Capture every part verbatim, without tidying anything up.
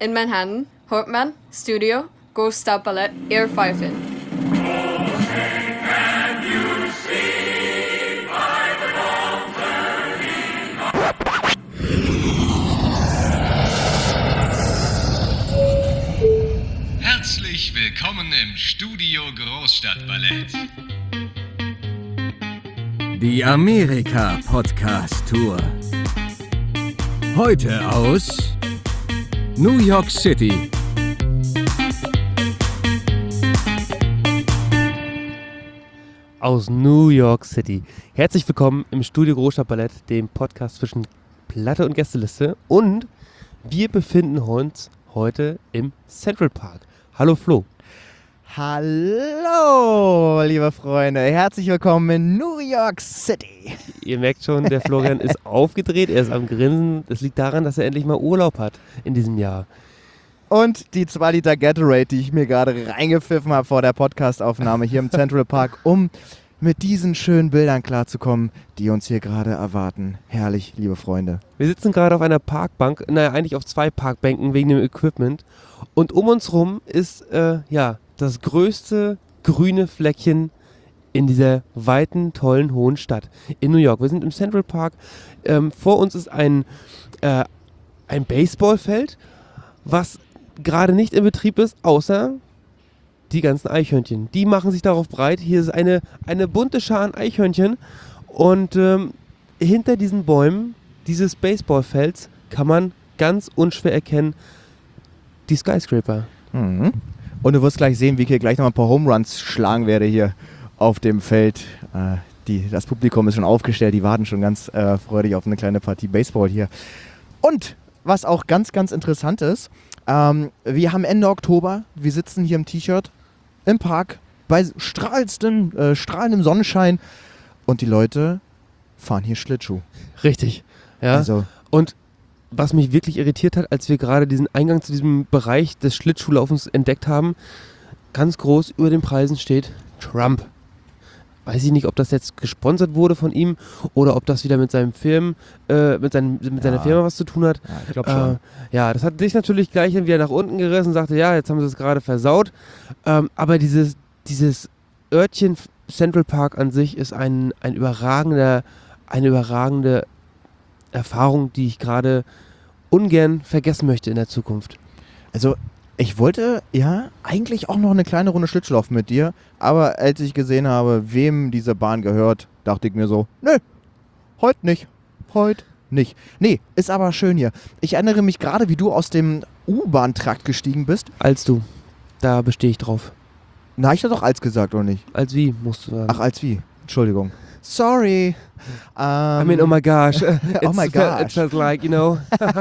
in Manhattan, Hauptmann, Studio, Großstadt Ballett, Air Pfeifen. Herzlich willkommen im Studio Großstadtballett. Die Amerika-Podcast-Tour. Heute aus New York City. Aus New York City. Herzlich willkommen im Studio Großstadtballett, dem Podcast zwischen Platte und Gästeliste. Und wir befinden uns heute im Central Park. Hallo Flo. Hallo, liebe Freunde. Herzlich willkommen in New York City. Ihr merkt schon, der Florian ist aufgedreht, er ist am Grinsen. Das liegt daran, dass er endlich mal Urlaub hat in diesem Jahr. Und die zwei Liter Gatorade, die ich mir gerade reingepfiffen habe vor der Podcastaufnahme hier im Central Park, um mit diesen schönen Bildern klarzukommen, die uns hier gerade erwarten. Herrlich, liebe Freunde. Wir sitzen gerade auf einer Parkbank, naja, eigentlich auf zwei Parkbänken wegen dem Equipment. Und um uns rum ist, äh, ja, das größte grüne Fleckchen in dieser weiten, tollen, hohen Stadt in New York. Wir sind im Central Park. Ähm, vor uns ist ein, äh, ein Baseballfeld, was gerade nicht in Betrieb ist, außer die ganzen Eichhörnchen. Die machen sich darauf breit. Hier ist eine, eine bunte Schar an Eichhörnchen. Und ähm, hinter diesen Bäumen dieses Baseballfelds kann man ganz unschwer erkennen, die Skyscraper. Mhm. Und du wirst gleich sehen, wie ich hier gleich noch ein paar Home Runs schlagen werde hier auf dem Feld. Äh, die, das Publikum ist schon aufgestellt, die warten schon ganz äh, freudig auf eine kleine Partie Baseball hier. Und was auch ganz, ganz interessant ist, ähm, wir haben Ende Oktober, wir sitzen hier im T-Shirt im Park bei strahlendem, äh, strahlendem Sonnenschein und die Leute fahren hier Schlittschuh. Richtig. Ja. Also, Und was mich wirklich irritiert hat, als wir gerade diesen Eingang zu diesem Bereich des Schlittschuhlaufens entdeckt haben, ganz groß über den Preisen steht Trump. Weiß ich nicht, ob das jetzt gesponsert wurde von ihm oder ob das wieder mit seinem Film, äh, mit, seinem, mit seiner Ja. Firma was zu tun hat. ja, ich glaube schon. Äh, ja, das hat dich natürlich gleich wieder nach unten gerissen und sagte, ja, jetzt haben sie es gerade versaut. Ähm, aber dieses, dieses Örtchen Central Park an sich ist ein, ein überragender, eine überragende Erfahrung, die ich gerade ungern vergessen möchte in der Zukunft. Also, ich wollte ja eigentlich auch noch eine kleine Runde Schlittschuh laufen mit dir, aber als ich gesehen habe, wem diese Bahn gehört, dachte ich mir so, nö, heute nicht, heute nicht. Nee, ist aber schön hier. Ich erinnere mich gerade, wie du aus dem U-Bahn-Trakt gestiegen bist. Als du, da bestehe ich drauf. Na, hab ich das doch als gesagt, oder nicht? Als wie, musst du sagen. Ach, als wie? Entschuldigung. Sorry. Ähm, I mean, oh my gosh. Oh my It's- gosh. It feels like, you know.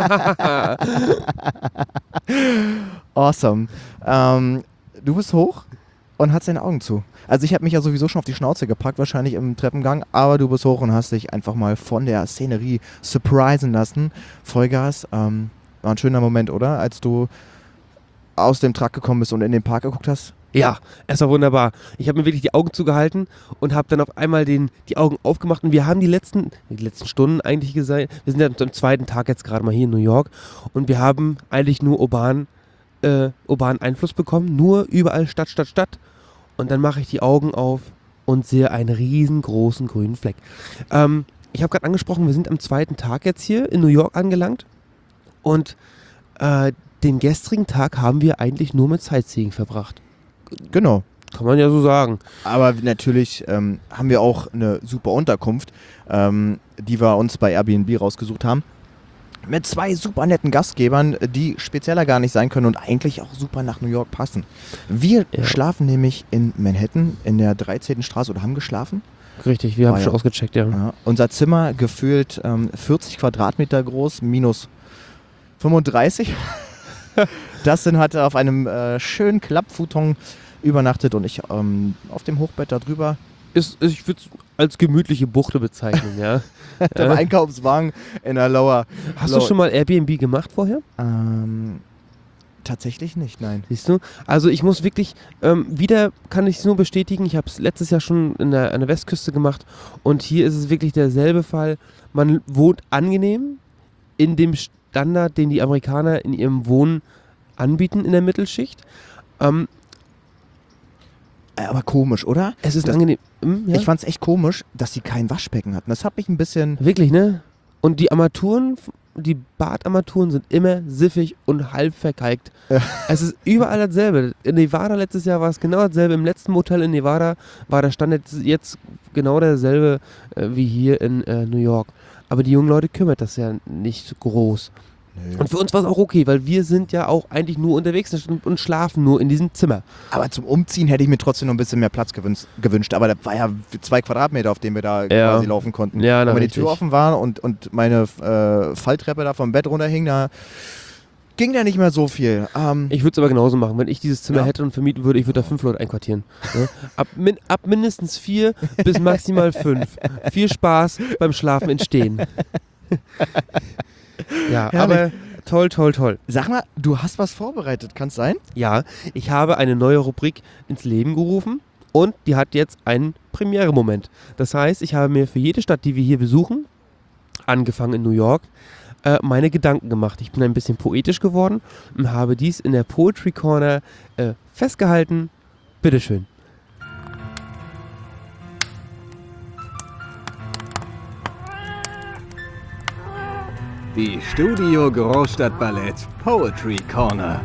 Awesome. Ähm, du bist hoch und hast deine Augen zu. Also ich habe mich ja sowieso schon auf die Schnauze gepackt, wahrscheinlich im Treppengang, aber du bist hoch und hast dich einfach mal von der Szenerie surprisen lassen. Vollgas. Ähm, war ein schöner Moment, oder? Als du aus dem Truck gekommen bist und in den Park geguckt hast. Ja, es war wunderbar. Ich habe mir wirklich die Augen zugehalten und habe dann auf einmal den, die Augen aufgemacht und wir haben die letzten, die letzten Stunden eigentlich gesagt, wir sind ja am zweiten Tag jetzt gerade mal hier in New York und wir haben eigentlich nur urban, äh, urbanen Einfluss bekommen, nur überall Stadt, Stadt, Stadt und dann mache ich die Augen auf und sehe einen riesengroßen grünen Fleck. Ähm, ich habe gerade angesprochen, wir sind am zweiten Tag jetzt hier in New York angelangt und äh, den gestrigen Tag haben wir eigentlich nur mit Sightseeing verbracht. Genau. Kann man ja so sagen. Aber natürlich ähm, haben wir auch eine super Unterkunft, ähm, die wir uns bei Airbnb rausgesucht haben. Mit zwei super netten Gastgebern, die spezieller gar nicht sein können und eigentlich auch super nach New York passen. Wir Ja. schlafen nämlich in Manhattan in der dreizehnten Straße oder haben geschlafen. Richtig, wir haben War schon ja- ausgecheckt, ja. Ja, unser Zimmer gefühlt ähm, vierzig Quadratmeter groß, minus fünfunddreißig. Dustin hatte auf einem äh, schönen Klappfuton übernachtet und ich ähm, auf dem Hochbett da drüber. Ist, ist, ich würde es als gemütliche Buchte bezeichnen, ja. Der Ja. Einkaufswagen in der Lower. Hast Lower. du schon mal Airbnb gemacht vorher? Ähm, tatsächlich nicht, nein. Siehst du? Also ich muss wirklich, ähm, wieder kann ich es nur bestätigen, ich habe es letztes Jahr schon in der, an der Westküste gemacht und hier ist es wirklich derselbe Fall. Man wohnt angenehm in dem Standard, den die Amerikaner in ihrem Wohnen anbieten in der Mittelschicht. Ähm, Äh, Aber komisch, oder? es ist Das- angenehm. Hm, ja? Ich fand's echt komisch, dass sie kein Waschbecken hatten. Das hat mich ein bisschen... Wirklich, ne? Und die Armaturen, die Badarmaturen sind immer siffig und halb verkalkt. Ja. Es ist überall dasselbe. In Nevada letztes Jahr war es genau dasselbe. Im letzten Motel in Nevada war der Standard jetzt genau derselbe äh, wie hier in äh, New York. Aber die jungen Leute kümmert das ja nicht so groß. Nö. Und für uns war es auch okay, weil wir sind ja auch eigentlich nur unterwegs und, und schlafen nur in diesem Zimmer. Aber zum Umziehen hätte ich mir trotzdem noch ein bisschen mehr Platz gewünscht. gewünscht. Aber das war ja zwei Quadratmeter, auf denen wir da Ja. quasi laufen konnten. Ja, na, und wenn die richtig. Tür offen war und, und meine äh, Falltreppe da vom Bett runterhing, da ging da nicht mehr so viel. Ähm, Ich würde es aber genauso machen. Wenn ich dieses Zimmer Ja. hätte und vermieten würde, ich würde da fünf Leute einquartieren. Ne? Ab, min, ab mindestens vier bis maximal fünf. Viel Spaß beim Schlafen entstehen. Ja, Herrlich. aber toll, toll, toll. Sag mal, du hast was vorbereitet, kann's sein? Ja, ich habe eine neue Rubrik ins Leben gerufen und die hat jetzt einen Premiere-Moment. Das heißt, ich habe mir für jede Stadt, die wir hier besuchen, angefangen in New York, äh, meine Gedanken gemacht. Ich bin ein bisschen poetisch geworden und habe dies in der Poetry Corner äh, festgehalten. Bitteschön. Die Studio Großstadtballett Poetry Corner.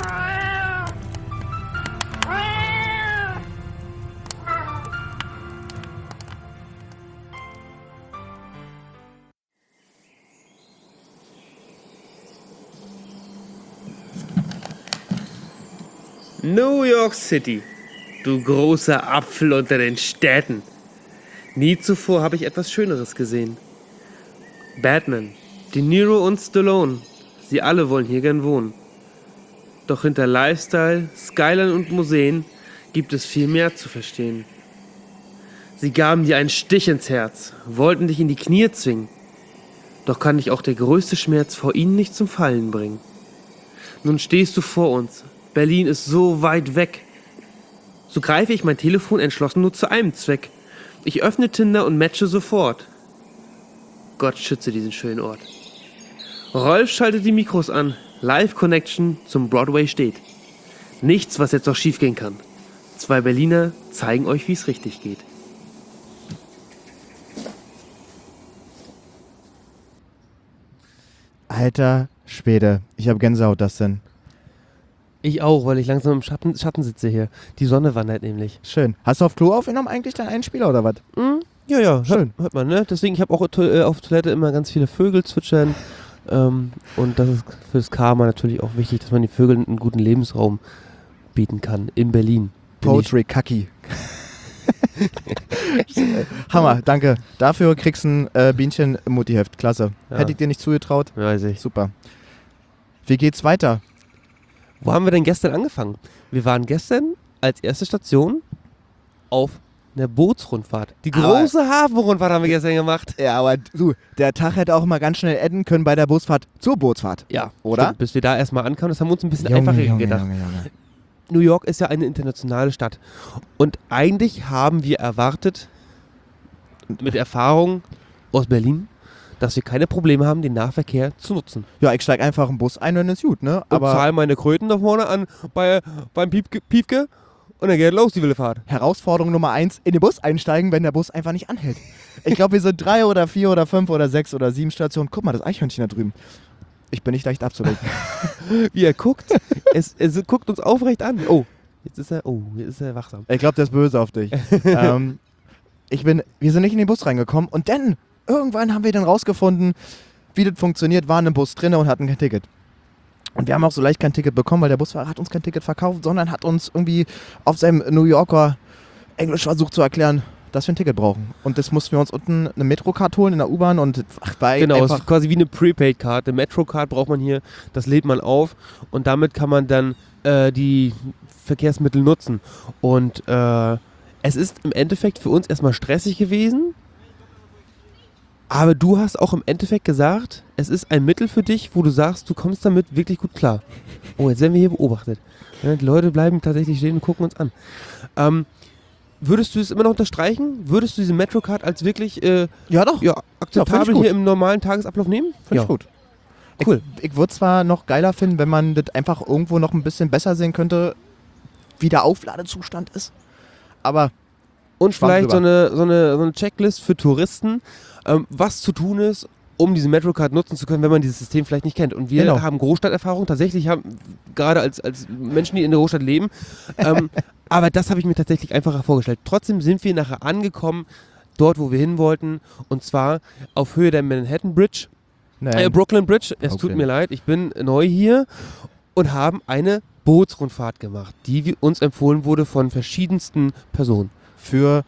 New York City, du großer Apfel unter den Städten. Nie zuvor habe ich etwas Schöneres gesehen. Batman, De Niro und Stallone, sie alle wollen hier gern wohnen. Doch hinter Lifestyle, Skyline und Museen gibt es viel mehr zu verstehen. Sie gaben dir einen Stich ins Herz, wollten dich in die Knie zwingen. Doch kann dich auch der größte Schmerz vor ihnen nicht zum Fallen bringen. Nun stehst du vor uns. Berlin ist so weit weg. So greife ich mein Telefon entschlossen nur zu einem Zweck. Ich öffne Tinder und matche sofort. Gott schütze diesen schönen Ort. Rolf schaltet die Mikros an. Live Connection zum Broadway steht. Nichts, was jetzt noch schief gehen kann. Zwei Berliner zeigen euch, wie es richtig geht. Alter Schwede, ich habe Gänsehaut, das denn. Ich auch, weil ich langsam im Schatten, Schatten sitze hier. Die Sonne wandert nämlich. Schön. Hast du auf Klo aufgenommen eigentlich deinen Einspieler oder was? Mhm. Ja, ja, Schön. hört, hört man, ne? Deswegen, ich habe auch to äh, auf Toilette immer ganz viele Vögel zwitschern. Ähm, und das ist für das Karma natürlich auch wichtig, dass man den Vögeln einen guten Lebensraum bieten kann. In Berlin. Bin Poetry Kaki. Hammer, danke. Dafür kriegst du ein äh, Bienchen-Mutti-Heft. Klasse. Ja. Hätte ich dir nicht zugetraut. Ich, weiß ich. Super. Wie geht's weiter? Wo haben wir denn gestern angefangen? Wir waren gestern als erste Station auf einer Bootsrundfahrt. Die Aber- große Hafenrundfahrt haben wir gestern gemacht. Ja, aber du, der Tag hätte auch mal ganz schnell enden können bei der Busfahrt zur Bootsfahrt. Ja, Oder? Stimmt, bis wir da erstmal ankamen, das haben wir uns ein bisschen einfacher gedacht. Junge, Junge. New York ist ja eine internationale Stadt. Und eigentlich haben wir erwartet, mit Erfahrung aus Berlin, dass wir keine Probleme haben, den Nahverkehr zu nutzen. Ja, ich steig einfach im Bus ein und ist gut, ne? Und Aber zahle meine Kröten da vorne an bei, beim Piepke, Piepke und dann geht los die wilde Fahrt. Herausforderung Nummer eins, in den Bus einsteigen, wenn der Bus einfach nicht anhält. Ich glaube, wir sind drei oder vier oder fünf oder sechs oder sieben Stationen. Guck mal, das Eichhörnchen da drüben. Ich bin nicht leicht abzulenken. Wie er guckt, es, es guckt uns aufrecht an. Oh, jetzt ist er, oh, jetzt ist er wachsam. Ich glaube, der ist böse auf dich. ähm, ich bin, wir sind nicht in den Bus reingekommen und dann, irgendwann haben wir dann rausgefunden, wie das funktioniert, waren im Bus drin und hatten kein Ticket. Und wir haben auch so leicht kein Ticket bekommen, weil der Busfahrer hat uns kein Ticket verkauft, sondern hat uns irgendwie auf seinem New Yorker Englisch versucht zu erklären, dass wir ein Ticket brauchen. Und das mussten wir uns unten eine Metrocard holen in der U-Bahn und ach, bei Genau, es einfach ist quasi wie eine Prepaid-Card. Eine Metro-Card braucht man hier, das lädt man auf und damit kann man dann äh, die Verkehrsmittel nutzen. Und äh, es ist im Endeffekt für uns erstmal stressig gewesen, aber du hast auch im Endeffekt gesagt, es ist ein Mittel für dich, wo du sagst, du kommst damit wirklich gut klar. Oh, jetzt werden wir hier beobachtet. Ja, die Leute bleiben tatsächlich stehen und gucken uns an. Ähm, würdest du es immer noch unterstreichen? Würdest du diese Metrocard als wirklich äh, ja doch, ja, akzeptabel gut. hier im normalen Tagesablauf nehmen? finde ja. ich gut. Cool. Ich, ich würde zwar noch geiler finden, wenn man das einfach irgendwo noch ein bisschen besser sehen könnte, wie der Aufladezustand ist. Aber Und Schwamm vielleicht so drüber. eine, so, eine, so eine Checklist für Touristen, ähm, was zu tun ist, um diese Metrocard nutzen zu können, wenn man dieses System vielleicht nicht kennt. Und wir Genau. haben Großstadterfahrung, tatsächlich haben, gerade als, als Menschen, die in der Großstadt leben, ähm, aber das habe ich mir tatsächlich einfacher vorgestellt. Trotzdem sind wir nachher angekommen, dort, wo wir hin wollten, und zwar auf Höhe der Manhattan Bridge, naja, äh, Brooklyn Bridge, es tut Brooklyn. mir leid, ich bin neu hier, und haben eine Bootsrundfahrt gemacht, die wir- uns empfohlen wurde von verschiedensten Personen. für,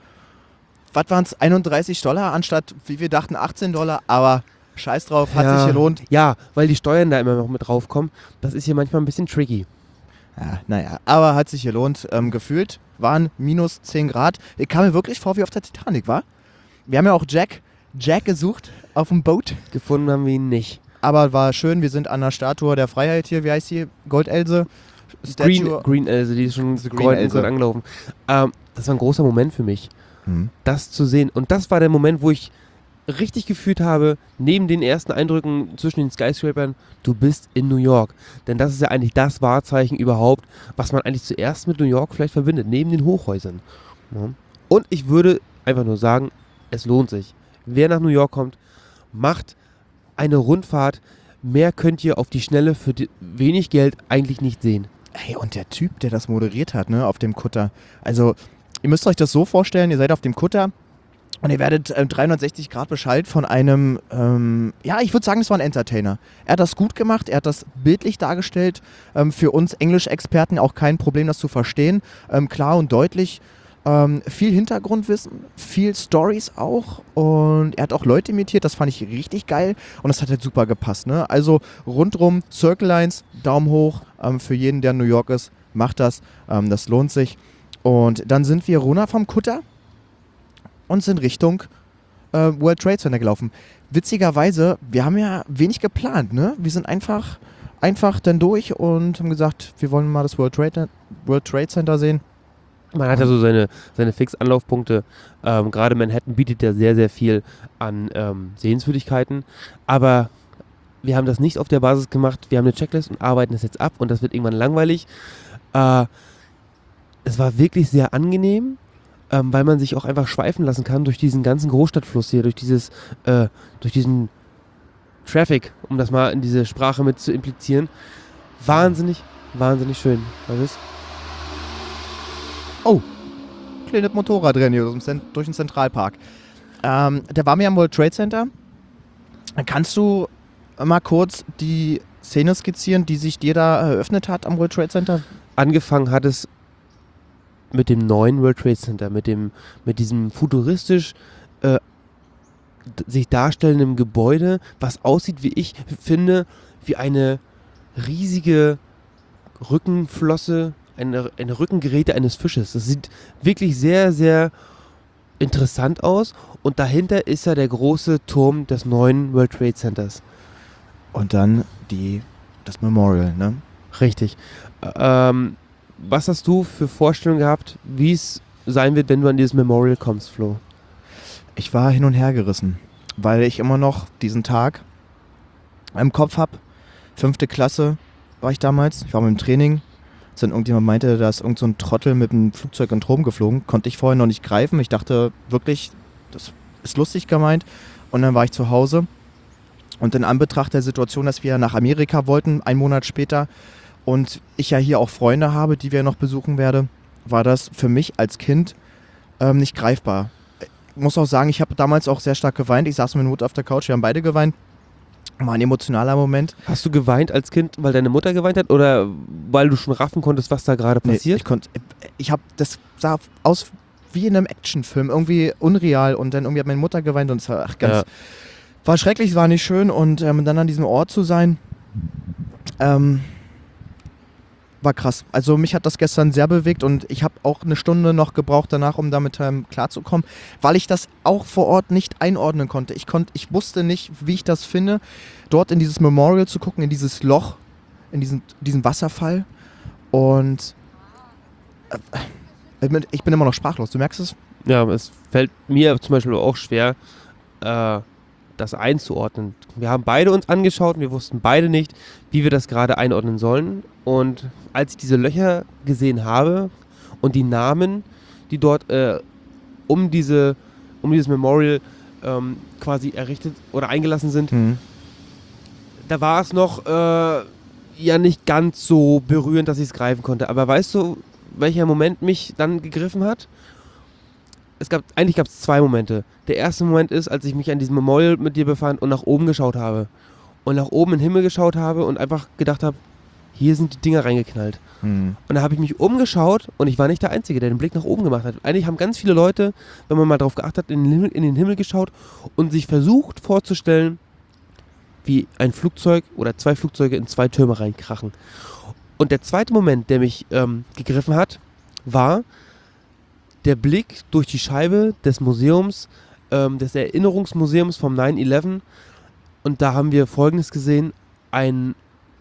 was waren es, einunddreißig Dollar anstatt, wie wir dachten, achtzehn Dollar, aber scheiß drauf, hat Ja. sich gelohnt. Ja, weil die Steuern da immer noch mit draufkommen. Das ist hier manchmal ein bisschen tricky. Ja, naja, aber hat sich gelohnt. Ähm, gefühlt waren minus zehn Grad. Ich kam mir wirklich vor wie auf der Titanic, war? Wir haben ja auch Jack, Jack gesucht auf dem Boot, Gefunden haben wir ihn nicht. aber war schön, wir sind an der Statue der Freiheit hier, wie heißt die? Goldelse? Green, Statue. Green Else, die ist schon The Green kreuz und Else. kreuz angelaufen. Ähm, das war ein großer Moment für mich, Hm. das zu sehen. Und das war der Moment, wo ich richtig gefühlt habe, neben den ersten Eindrücken zwischen den Skyscrapern, du bist in New York. Denn das ist ja eigentlich das Wahrzeichen überhaupt, was man eigentlich zuerst mit New York vielleicht verbindet, neben den Hochhäusern. Ja. Und ich würde einfach nur sagen, es lohnt sich. Wer nach New York kommt, macht eine Rundfahrt. Mehr könnt ihr auf die Schnelle für die wenig Geld eigentlich nicht sehen. Hey, und der Typ, der das moderiert hat, ne, auf dem Kutter. Also, ihr müsst euch das so vorstellen, ihr seid auf dem Kutter und ihr werdet ähm, dreihundertsechzig Grad beschallt von einem, ähm, ja, ich würde sagen, es war ein Entertainer. Er hat das gut gemacht, er hat das bildlich dargestellt. Ähm, für uns Englischexperten auch kein Problem, das zu verstehen. Ähm, klar und deutlich. Ähm, viel Hintergrundwissen, viel Stories auch, und er hat auch Leute imitiert, das fand ich richtig geil, und das hat halt super gepasst, ne? Also rundrum Circle Lines, Daumen hoch ähm, für jeden, der in New York ist, macht das, ähm, das lohnt sich. Und dann sind wir runter vom Kutter und sind Richtung äh, World Trade Center gelaufen. Witzigerweise, wir haben ja wenig geplant, ne? Wir sind einfach, einfach dann durch und haben gesagt, wir wollen mal das World Trade, World Trade Center sehen. Man hat ja so seine, seine Fix-Anlaufpunkte. Ähm, Gerade Manhattan bietet ja sehr, sehr viel an ähm, Sehenswürdigkeiten. Aber wir haben das nicht auf der Basis gemacht. Wir haben eine Checklist und arbeiten das jetzt ab. Und das wird irgendwann langweilig. Äh, es war wirklich sehr angenehm, ähm, weil man sich auch einfach schweifen lassen kann durch diesen ganzen Großstadtfluss hier, durch dieses, äh, durch diesen Traffic, um das mal in diese Sprache mit zu implizieren. Wahnsinnig, wahnsinnig schön. Was ist? Oh, kleines Motorrad drin hier durch den- durch den Zentralpark. Ähm, der war mir am World Trade Center. Kannst du mal kurz die Szene skizzieren, die sich dir da eröffnet hat am World Trade Center? Angefangen hat es mit dem neuen World Trade Center, mit dem, mit diesem futuristisch äh, d- sich darstellenden Gebäude, was aussieht, wie ich finde, wie eine riesige Rückenflosse, eine, eine Rückengeräte eines Fisches. Das sieht wirklich sehr, sehr interessant aus. Und dahinter ist ja der große Turm des neuen World Trade Centers. Und dann die, das Memorial, ne? Richtig. Ähm, was hast du für Vorstellungen gehabt, wie es sein wird, wenn du an dieses Memorial kommst, Flo? Ich war hin und her gerissen, weil ich immer noch diesen Tag im Kopf habe. Fünfte Klasse war ich damals. Ich war mit dem Training. Als dann irgendjemand meinte, da ist irgend so ein Trottel mit einem Flugzeug in den Turm geflogen. Konnte ich vorher noch nicht greifen. Ich dachte wirklich, das ist lustig gemeint. Und dann war ich zu Hause. Und in Anbetracht der Situation, dass wir nach Amerika wollten, einen Monat später, und ich ja hier auch Freunde habe, die wir noch besuchen werde, war das für mich als Kind ähm, nicht greifbar. Ich muss auch sagen, ich habe damals auch sehr stark geweint. Ich saß mit meiner Mutter auf der Couch, wir haben beide geweint. War ein emotionaler Moment. Hast du geweint als Kind, weil deine Mutter geweint hat oder weil du schon raffen konntest, was da gerade Nee, passiert? ich konnte, ich habe, das sah aus wie in einem Actionfilm, irgendwie unreal, und dann irgendwie hat meine Mutter geweint und es war ach, ganz, Ja. war schrecklich, es war nicht schön, und ähm, dann an diesem Ort zu sein, ähm, war krass. Also mich hat das gestern sehr bewegt, und ich habe auch eine Stunde noch gebraucht danach, um damit ähm, klarzukommen, weil ich das auch vor Ort nicht einordnen konnte. Ich konnte, ich wusste nicht, wie ich das finde, dort in dieses Memorial zu gucken, in dieses Loch, in diesen, diesen Wasserfall, und äh, ich bin immer noch sprachlos. Du merkst es? Ja, es fällt mir zum Beispiel auch schwer, äh, das einzuordnen. Wir haben beide uns angeschaut und wir wussten beide nicht, wie wir das gerade einordnen sollen. Und als ich diese Löcher gesehen habe und die Namen, die dort äh, um, diese, um dieses Memorial ähm, quasi errichtet oder eingelassen sind, Mhm. da war es noch äh, ja nicht ganz so berührend, dass ich es greifen konnte. Aber weißt du, welcher Moment mich dann gegriffen hat? Es gab, eigentlich gab es zwei Momente. Der erste Moment ist, als ich mich an diesem Memorial mit dir befand und nach oben geschaut habe. Und nach oben in den Himmel geschaut habe und einfach gedacht habe, hier sind die Dinger reingeknallt. Mhm. Und da habe ich mich umgeschaut und ich war nicht der Einzige, der den Blick nach oben gemacht hat. Eigentlich haben ganz viele Leute, wenn man mal drauf geachtet hat, in den Himmel, in den Himmel geschaut und sich versucht vorzustellen, wie ein Flugzeug oder zwei Flugzeuge in zwei Türme reinkrachen. Und der zweite Moment, der mich ähm, gegriffen hat, war der Blick durch die Scheibe des Museums, ähm, des Erinnerungsmuseums vom nine eleven. Und da haben wir Folgendes gesehen: Ein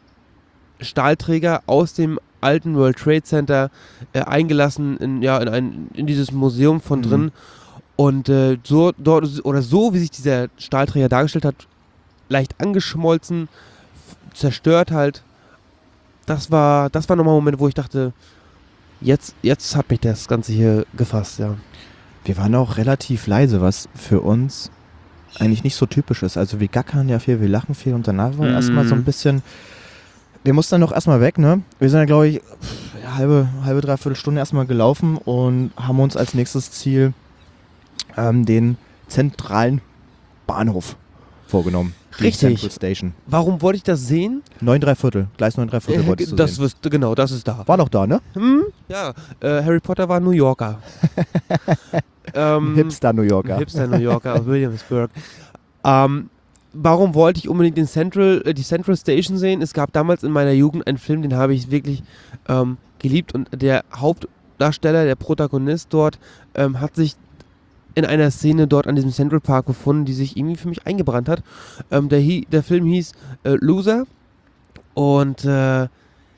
Stahlträger aus dem alten World Trade Center äh, eingelassen in, ja, in, ein, in dieses Museum von Mhm. drin. Und äh, so, dort, oder so, wie sich dieser Stahlträger dargestellt hat, leicht angeschmolzen, f- zerstört halt. Das war, das war nochmal ein Moment, wo ich dachte, jetzt, jetzt hat mich das Ganze hier gefasst, ja. Wir waren auch relativ leise, was für uns eigentlich nicht so typisch ist. Also wir gackern ja viel, wir lachen viel und danach war Mhm. erstmal so ein bisschen, wir mussten dann noch erstmal weg, ne? Wir sind dann, glaube ich, pff, ja, halbe, halbe, dreiviertel Stunde erstmal gelaufen und haben uns als nächstes Ziel ähm, den zentralen Bahnhof vorgenommen. Die Richtig. Central Station. Warum wollte ich das sehen? Neun Dreiviertel, Gleis neun Dreiviertel Äh, wolltest du das sehen. wirst, genau, das ist da. War doch da, ne? Hm? Ja, äh, Harry Potter war New Yorker. ähm, Hipster New Yorker. Hipster New Yorker aus Williamsburg. Ähm, warum wollte ich unbedingt den Central, äh, die Central Station sehen? Es gab damals in meiner Jugend einen Film, den habe ich wirklich ähm, geliebt, und der Hauptdarsteller, der Protagonist dort, ähm, hat sich in einer Szene dort an diesem Central Park befunden, die sich irgendwie für mich eingebrannt hat. Ähm, der, hi- der Film hieß äh, Loser, und äh,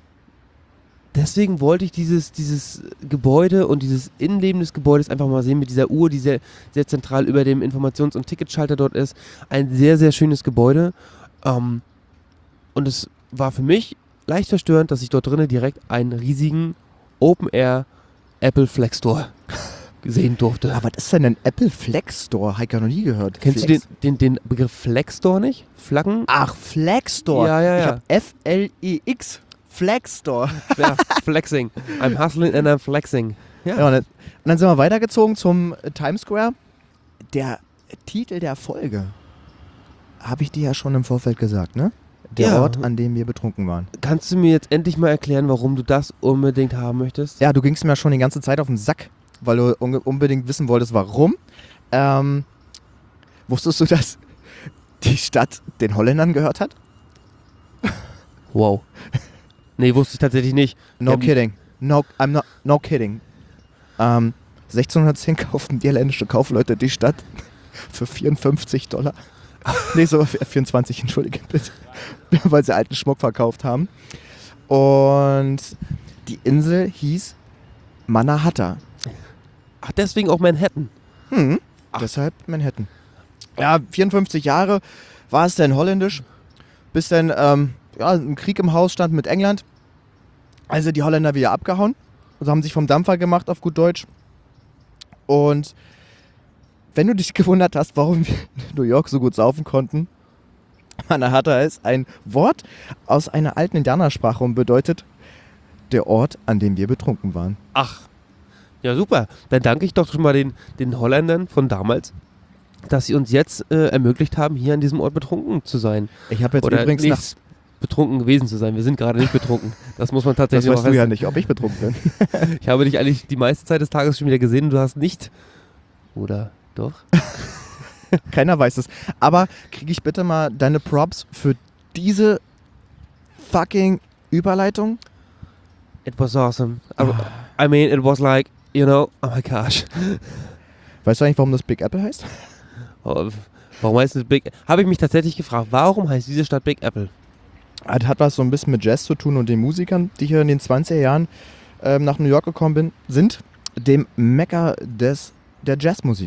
deswegen wollte ich dieses, dieses Gebäude und dieses Innenleben des Gebäudes einfach mal sehen, mit dieser Uhr, die sehr, sehr zentral über dem Informations- und Ticketschalter dort ist. Ein sehr, sehr schönes Gebäude. Ähm, und es war für mich leicht verstörend, dass ich dort drinnen direkt einen riesigen Open-Air Apple Flex Store sehen durfte. Aber was ist denn ein Apple Flex Store? Habe ich gar noch nie gehört. Kennst Flex? du den, den, den Begriff Flex Store nicht? Flaggen? Ach, Flex Store. Ja, ja, Ich ja. habe F L E X. Flex Store. Ja, flexing. I'm hustling and I'm flexing. Ja. Ja, und, dann, und dann sind wir weitergezogen zum äh, Times Square. Der Titel der Folge habe ich dir ja schon im Vorfeld gesagt, ne? Der Ja. Ort, an dem wir betrunken waren. Kannst du mir jetzt endlich mal erklären, warum du das unbedingt haben möchtest? Ja, du gingst mir schon die ganze Zeit auf den Sack, weil du unge- unbedingt wissen wolltest, warum. Ähm, wusstest du, dass die Stadt den Holländern gehört hat? Wow. Nee, wusste ich tatsächlich nicht. No Ja, kidding. No, I'm not, no kidding. Ähm, sechzehnhundertzehn kauften niederländische Kaufleute die Stadt für vierundfünfzig Dollar. Nee, so vierundzwanzig, entschuldige bitte. Weil sie alten Schmuck verkauft haben. Und die Insel hieß Mannahatta. Ach, deswegen auch Manhattan. Hm, deshalb Manhattan. Ja, vierundfünfzig Jahre war es denn holländisch, bis dann ähm, ja, ein Krieg im Haus stand mit England. Also die Holländer wieder abgehauen. Also haben sich vom Dampfer gemacht, auf gut Deutsch. Und wenn du dich gewundert hast, warum wir in New York so gut saufen konnten, Mannahatta ist ein Wort aus einer alten Indianersprache und bedeutet der Ort, an dem wir betrunken waren. Ach. Ja, super. Dann danke ich doch schon mal den, den Holländern von damals, dass sie uns jetzt äh, ermöglicht haben, hier an diesem Ort betrunken zu sein. Ich habe jetzt Oder übrigens nach, nicht betrunken gewesen zu sein. Wir sind gerade nicht betrunken. Das muss man das tatsächlich weißt mal du ja fest- nicht, ob ich betrunken bin. Ich habe dich eigentlich die meiste Zeit des Tages schon wieder gesehen und du hast nicht. Oder doch? Keiner weiß es. Aber kriege ich bitte mal deine Props für diese fucking Überleitung? It was awesome. I, I mean, it was like, you know, oh my gosh. Weißt du eigentlich, warum das Big Apple heißt? Oh, warum heißt es Big? Habe ich mich tatsächlich gefragt, warum heißt diese Stadt Big Apple? Das hat was so ein bisschen mit Jazz zu tun und den Musikern, die hier in den zwanziger Jahren ähm, nach New York gekommen bin, sind, dem Mekka des, der Jazzmusik.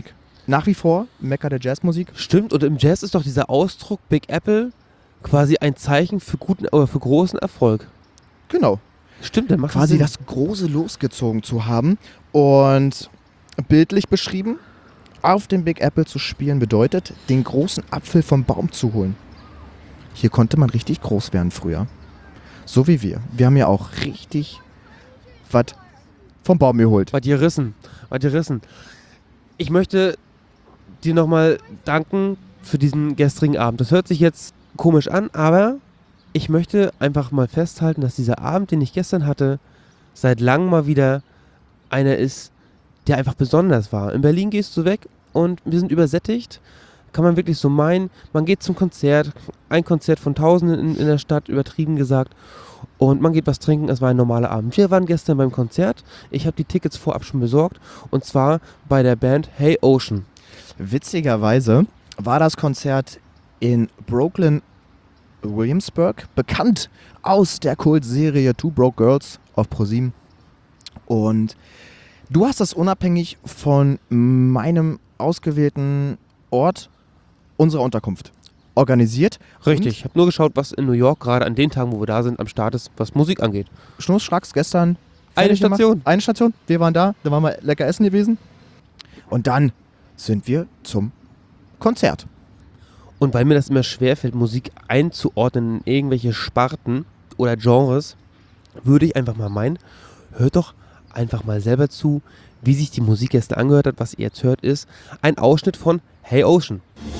nach wie vor Mekka der Jazzmusik. Stimmt, und im Jazz ist doch dieser Ausdruck Big Apple quasi ein Zeichen für guten oder für großen Erfolg. Genau. Stimmt, der macht Quasi Sinn. das Große losgezogen zu haben und bildlich beschrieben, auf dem Big Apple zu spielen bedeutet, den großen Apfel vom Baum zu holen. Hier konnte man richtig groß werden früher. So wie wir. Wir haben ja auch richtig was vom Baum geholt. Was gerissen, was gerissen. Ich möchte dir nochmal danken für diesen gestrigen Abend. Das hört sich jetzt komisch an, aber ich möchte einfach mal festhalten, dass dieser Abend, den ich gestern hatte, seit langem mal wieder einer ist, der einfach besonders war. In Berlin gehst du weg und wir sind übersättigt. Kann man wirklich so meinen. Man geht zum Konzert, ein Konzert von Tausenden in, in der Stadt, übertrieben gesagt. Und man geht was trinken, es war ein normaler Abend. Wir waren gestern beim Konzert. Ich habe die Tickets vorab schon besorgt. Und zwar bei der Band Hey Ocean. Witzigerweise war das Konzert in Brooklyn, Williamsburg, bekannt aus der Kultserie Two Broke Girls auf ProSieben. Und du hast das unabhängig von meinem ausgewählten Ort unserer Unterkunft organisiert. Richtig, ich habe nur geschaut, was in New York gerade an den Tagen, wo wir da sind, am Start ist, was Musik angeht. Schnurstracks gestern. Eine fertig gemacht. Station. Eine Station. Wir waren da, da waren wir lecker essen gewesen. Und dann sind wir zum Konzert. Und weil mir das immer schwerfällt, Musik einzuordnen in irgendwelche Sparten oder Genres, würde ich einfach mal meinen, hört doch einfach mal selber zu, wie sich die Musik gestern angehört hat. Was ihr jetzt hört, ist ein Ausschnitt von Hey Ocean.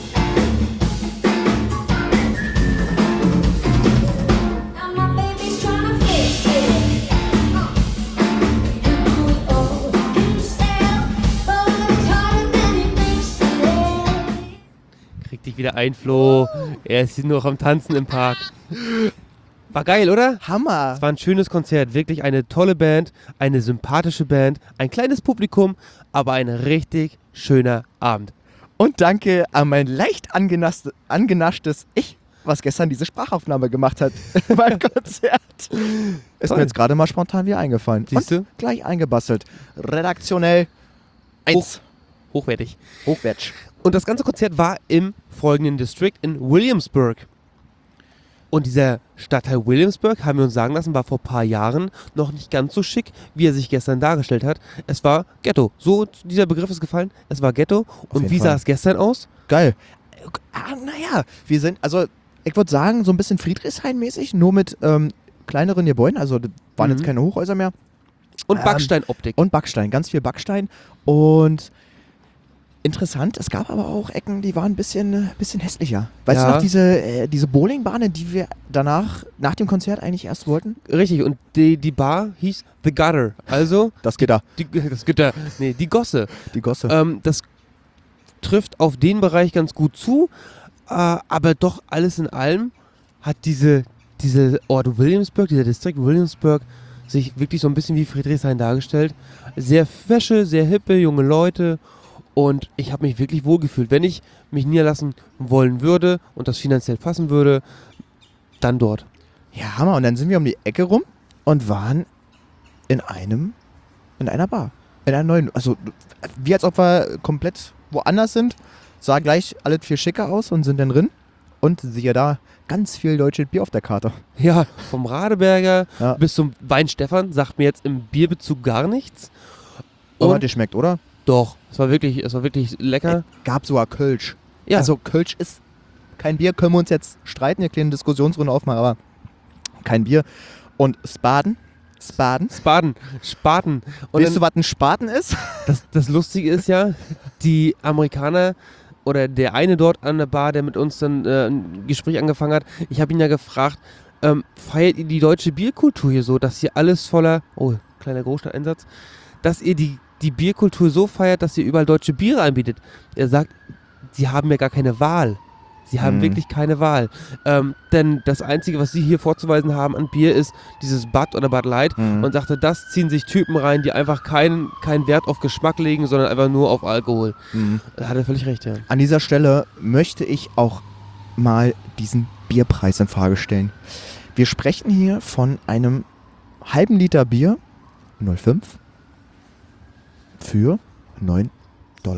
Krieg dich wieder ein, Flo. Er ist hier noch am Tanzen im Park. War geil, oder? Hammer. Es war ein schönes Konzert, wirklich eine tolle Band, eine sympathische Band, ein kleines Publikum, aber ein richtig schöner Abend. Und danke an mein leicht angenasst- angenaschtes Ich, was gestern diese Sprachaufnahme gemacht hat beim Konzert. Ist Toll. mir jetzt gerade mal spontan wieder eingefallen. Siehst du? Und gleich eingebastelt. Redaktionell eins. Hochwertig. Hochwertig. Und das ganze Konzert war im folgenden District in Williamsburg. Und dieser Stadtteil Williamsburg, haben wir uns sagen lassen, war vor ein paar Jahren noch nicht ganz so schick, wie er sich gestern dargestellt hat. Es war Ghetto. So, dieser Begriff ist gefallen. Es war Ghetto. Und jeden wie Fall. sah es gestern aus? Geil. Ah, naja, wir sind, also ich würde sagen, so ein bisschen Friedrichshain-mäßig, nur mit ähm, kleineren Gebäuden. Also das waren Mhm. jetzt keine Hochhäuser mehr. Und Ähm, Backsteinoptik. Und Backstein, ganz viel Backstein. Und interessant, es gab aber auch Ecken, die waren ein bisschen, äh, bisschen hässlicher. Weißt Ja. du noch, diese, äh, diese Bowlingbahn, in die wir danach, nach dem Konzert eigentlich erst wollten? Richtig. Und die, die Bar hieß The Gutter. Also, Das geht da, die, das Gitter. Nee, die Gosse. die Gosse. Ähm, das trifft auf den Bereich ganz gut zu, äh, aber doch alles in allem hat diese, diese Ort Williamsburg, dieser Distrikt Williamsburg, sich wirklich so ein bisschen wie Friedrichshain dargestellt. Sehr fesche, sehr hippe, junge Leute und ich habe mich wirklich wohlgefühlt. Wenn ich mich niederlassen wollen würde und das finanziell passen würde, dann dort. Ja, Hammer. Und dann sind wir um die Ecke rum und waren in einem, in einer Bar. In einer neuen, also wie als ob wir komplett woanders sind, sah gleich alles viel schicker aus und sind dann drin. Und siehe da, ganz viel deutsches Bier auf der Karte. Ja, vom Radeberger Ja. bis zum Weinstefan sagt mir jetzt im Bierbezug gar nichts. Aber Und hat dir schmeckt, oder? doch, es war wirklich, es war wirklich lecker. Gab sogar Kölsch. Ja. Also Kölsch ist kein Bier, können wir uns jetzt streiten, eine kleine Diskussionsrunde aufmachen, aber kein Bier. Und Spaten, Spaten. Spaten, Spaten. Und Weißt du, dann, was ein Spaten ist? das, das Lustige ist ja, die Amerikaner oder der eine dort an der Bar, der mit uns dann äh, ein Gespräch angefangen hat, ich habe ihn ja gefragt, ähm, feiert ihr die deutsche Bierkultur hier so, dass hier alles voller, oh, kleiner Großstadteinsatz, dass ihr die, die Bierkultur so feiert, dass ihr überall deutsche Biere anbietet. Er sagt, sie haben ja gar keine Wahl. Sie haben Mhm. wirklich keine Wahl. Ähm, denn das Einzige, was sie hier vorzuweisen haben an Bier, ist dieses Bud oder Bud Light. Mhm. Und sagte, das ziehen sich Typen rein, die einfach keinen, keinen Wert auf Geschmack legen, sondern einfach nur auf Alkohol. Mhm. Da hat er völlig recht, ja. An dieser Stelle möchte ich auch mal diesen Bierpreis in Frage stellen. Wir sprechen hier von einem halben Liter Bier, null Komma fünf, für neun Dollar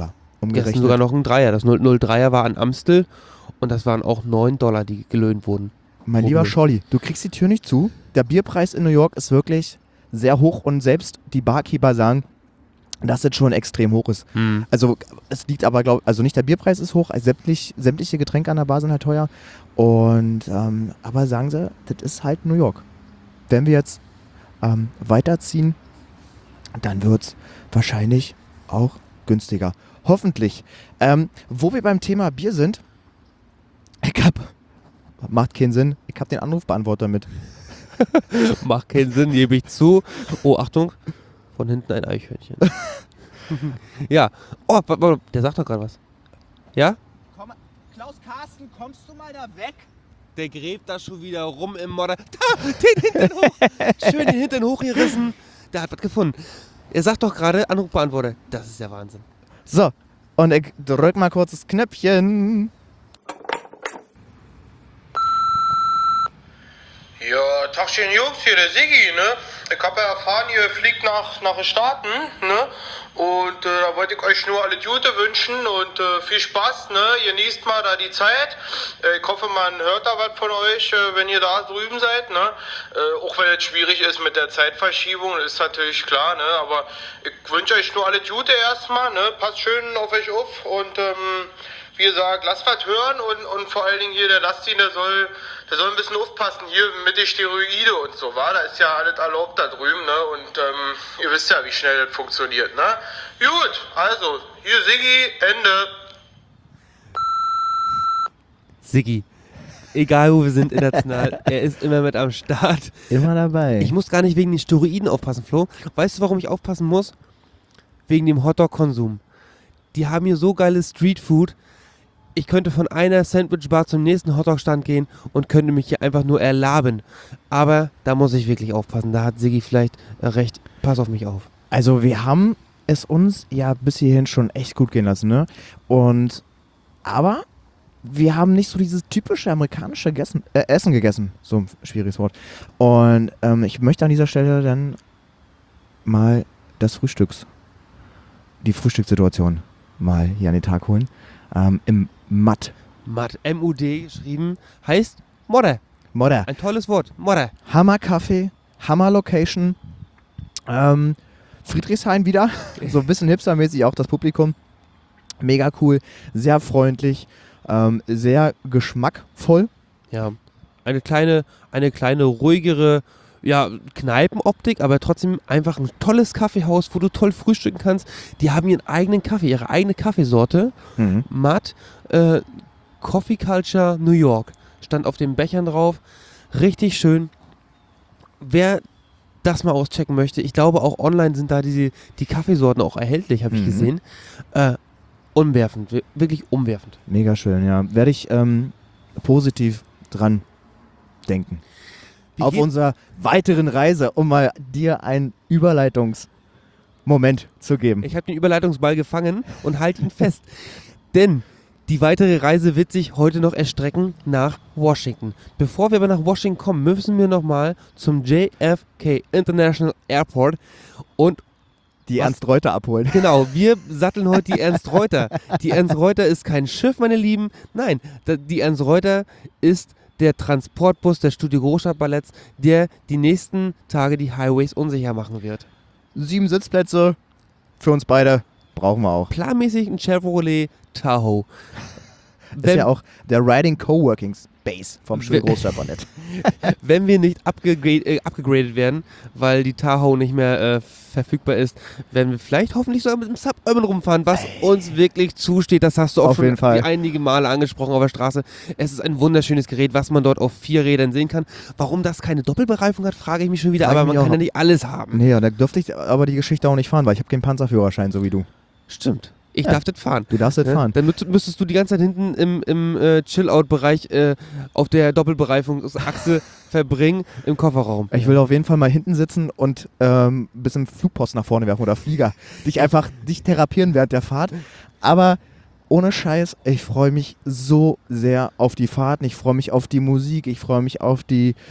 Umgerechnet. Gestern sogar noch ein Dreier. Das null null dreier war an Amstel und das waren auch neun Dollar, die gelöhnt wurden. Mein Oh, lieber nee. Scholli, du kriegst die Tür nicht zu. Der Bierpreis in New York ist wirklich sehr hoch und selbst die Barkeeper sagen, dass das schon extrem hoch ist. Hm. Also es liegt aber, glaube also nicht der Bierpreis ist hoch, also sämtlich, sämtliche Getränke an der Bar sind halt teuer. Und ähm, aber sagen sie, das ist halt New York. Wenn wir jetzt ähm, weiterziehen, dann wird es wahrscheinlich auch günstiger. Hoffentlich. Ähm, wo wir beim Thema Bier sind, ich hab, macht keinen Sinn, ich habe den Anrufbeantworter mit. Macht keinen Sinn, gebe ich zu. Oh, Achtung, von hinten ein Eichhörnchen. Ja. Oh, wa- wa- der sagt doch gerade was. Ja? Komm, Klaus Carsten, kommst du mal da weg? Der gräbt da schon wieder rum im Modder. Da, den Hintern hoch. Schön den Hintern hochgerissen. Der hat was gefunden. Er sagt doch gerade, Anrufbeantworter. Das ist ja Wahnsinn. So, und ich drück mal kurz das Knöpfchen. Ja, Tagchen Jungs, hier der Siggi, ne? Ich hab ja erfahren, ihr fliegt nach, nach den Staaten, ne? Und äh, da wollte ich euch nur alle Gute wünschen und äh, viel Spaß, ne? Genießt mal da die Zeit. Äh, ich hoffe, man hört da was von euch, äh, wenn ihr da drüben seid, ne? Äh, auch wenn es schwierig ist mit der Zeitverschiebung, ist natürlich klar, ne? Aber ich wünsche euch nur alle Gute erstmal, ne? Passt schön auf euch auf und ähm, wie gesagt, lasst was hören und, und vor allen Dingen hier der Lastin, der soll, der soll ein bisschen aufpassen, hier mit den Steroide und so, wa? Da ist ja alles erlaubt da drüben, ne? Und ähm, ihr wisst ja, wie schnell das funktioniert, ne? Gut, also, hier Siggi, Ende. Siggi, egal wo wir sind international, er ist immer mit am Start. Immer dabei. Ich muss gar nicht wegen den Steroiden aufpassen, Flo. Weißt du, warum ich aufpassen muss? Wegen dem Hotdog-Konsum. Die haben hier so geiles Streetfood. Ich könnte von einer Sandwich-Bar zum nächsten Hotdog-Stand gehen und könnte mich hier einfach nur erlaben. Aber da muss ich wirklich aufpassen. Da hat Siggi vielleicht äh, recht. Pass auf mich auf. Also wir haben es uns ja bis hierhin schon echt gut gehen lassen, ne? Und aber wir haben nicht so dieses typische amerikanische Gessen, äh, Essen gegessen. So ein schwieriges Wort. Und ähm, ich möchte an dieser Stelle dann mal das Frühstücks, die Frühstückssituation mal hier an den Tag holen. Ähm, Im Matt. Matt, M U D geschrieben, heißt Modder. Modder. Ein tolles Wort. Modder. Hammer Kaffee, Hammer Location. Ähm, Friedrichshain wieder. So ein bisschen hipstermäßig auch das Publikum. Mega cool, sehr freundlich, ähm, sehr geschmackvoll. Ja. Eine kleine, eine kleine ruhigere, ja, Kneipenoptik, aber trotzdem einfach ein tolles Kaffeehaus, wo du toll frühstücken kannst. Die haben ihren eigenen Kaffee, ihre eigene Kaffeesorte. Mhm. Matt, äh, Coffee Culture New York. Stand auf den Bechern drauf. Richtig schön. Wer das mal auschecken möchte, ich glaube auch online sind da diese, die Kaffeesorten auch erhältlich, habe ich Mhm. gesehen. Äh, umwerfend, wir- wirklich umwerfend. Mega schön, ja. Werde ich ähm, positiv dran denken. Wie Auf geht- unserer weiteren Reise, um mal dir einen Überleitungsmoment zu geben. Ich habe den Überleitungsball gefangen und halte ihn fest. Denn die weitere Reise wird sich heute noch erstrecken nach Washington. Bevor wir aber nach Washington kommen, müssen wir nochmal zum J F K International Airport und Die Was? Ernst Reuter abholen. genau, wir satteln heute die Ernst Reuter. Die Ernst Reuter ist kein Schiff, meine Lieben. Nein, da- die Ernst Reuter ist der Transportbus des Studio Großstadt Balletts, der die nächsten Tage die Highways unsicher machen wird. Sieben Sitzplätze für uns beide brauchen wir auch. Planmäßig ein Chevrolet Tahoe. Das ist ja auch der Riding Coworking Space vom Studio Wenn- Großstadt Ballett. Wenn wir nicht abgegrade, äh, abgegradet werden, weil die Tahoe nicht mehr äh, verfügbar ist, werden wir vielleicht hoffentlich sogar mit dem Suburban rumfahren, was uns wirklich zusteht. Das hast du auch Auf schon jeden Fall. einige Male angesprochen auf der Straße. Es ist ein wunderschönes Gerät, was man dort auf vier Rädern sehen kann. Warum das keine Doppelbereifung hat, frage ich mich schon wieder. Frage Aber mich man kann auch. ja nicht alles haben. Nee, und da dürfte ich aber die Geschichte auch nicht fahren, weil ich habe keinen Panzerführerschein, so wie du. Stimmt. Ich Ja. darf das fahren. Du darfst das Ja, fahren. Dann müsst- müsstest du die ganze Zeit hinten im, im äh, Chill-Out-Bereich äh, auf der Doppelbereifungsachse verbringen im Kofferraum. Ich will auf jeden Fall mal hinten sitzen und ähm, ein bisschen Flugpost nach vorne werfen oder Flieger. Dich einfach, dich therapieren während der Fahrt. Aber ohne Scheiß, ich freue mich so sehr auf die Fahrten. Ich freue mich auf die Musik. Ich freue mich auf die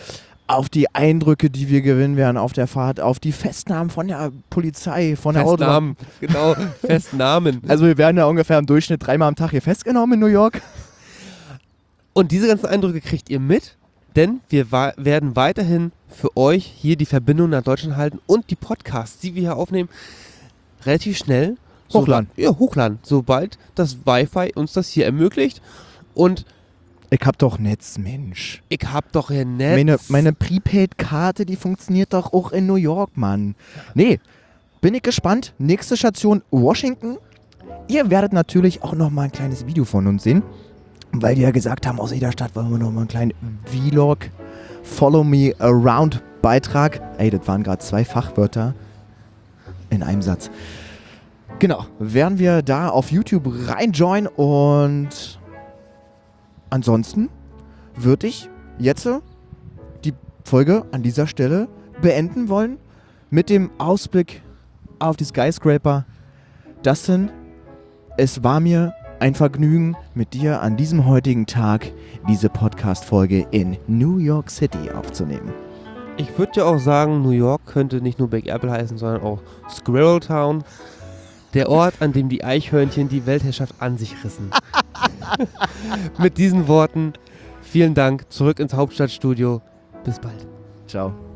auf die Eindrücke, die wir gewinnen werden auf der Fahrt, auf die Festnahmen von der Polizei, von der Autobahn. Festnahmen, genau, Festnahmen. Also wir werden ja ungefähr im Durchschnitt dreimal am Tag hier festgenommen in New York. Und diese ganzen Eindrücke kriegt ihr mit, denn wir wa- werden weiterhin für euch hier die Verbindung nach Deutschland halten und die Podcasts, die wir hier aufnehmen, relativ schnell Hochladen. So, ja, hochladen, sobald das Wi-Fi uns das hier ermöglicht. Und Ich hab doch Netz, Mensch. ich hab doch hier Netz. Meine, meine Prepaid-Karte, die funktioniert doch auch in New York, Mann. Nee, bin ich gespannt. Nächste Station Washington. Ihr werdet natürlich auch noch mal ein kleines Video von uns sehen, weil wir ja gesagt haben, aus jeder Stadt wollen wir noch mal einen kleinen Vlog, Follow Me Around Beitrag. Ey, das waren gerade zwei Fachwörter in einem Satz. Genau, werden wir da auf YouTube reinjoinen und ansonsten würde ich jetzt die Folge an dieser Stelle beenden wollen mit dem Ausblick auf die Skyscraper. Dustin, es war mir ein Vergnügen, mit dir an diesem heutigen Tag diese Podcast-Folge in New York City aufzunehmen. Ich würde ja auch sagen, New York könnte nicht nur Big Apple heißen, sondern auch Squirrel Town. Der Ort, an dem die Eichhörnchen die Weltherrschaft an sich rissen. Mit diesen Worten, vielen Dank, zurück ins Hauptstadtstudio. Bis bald. Ciao.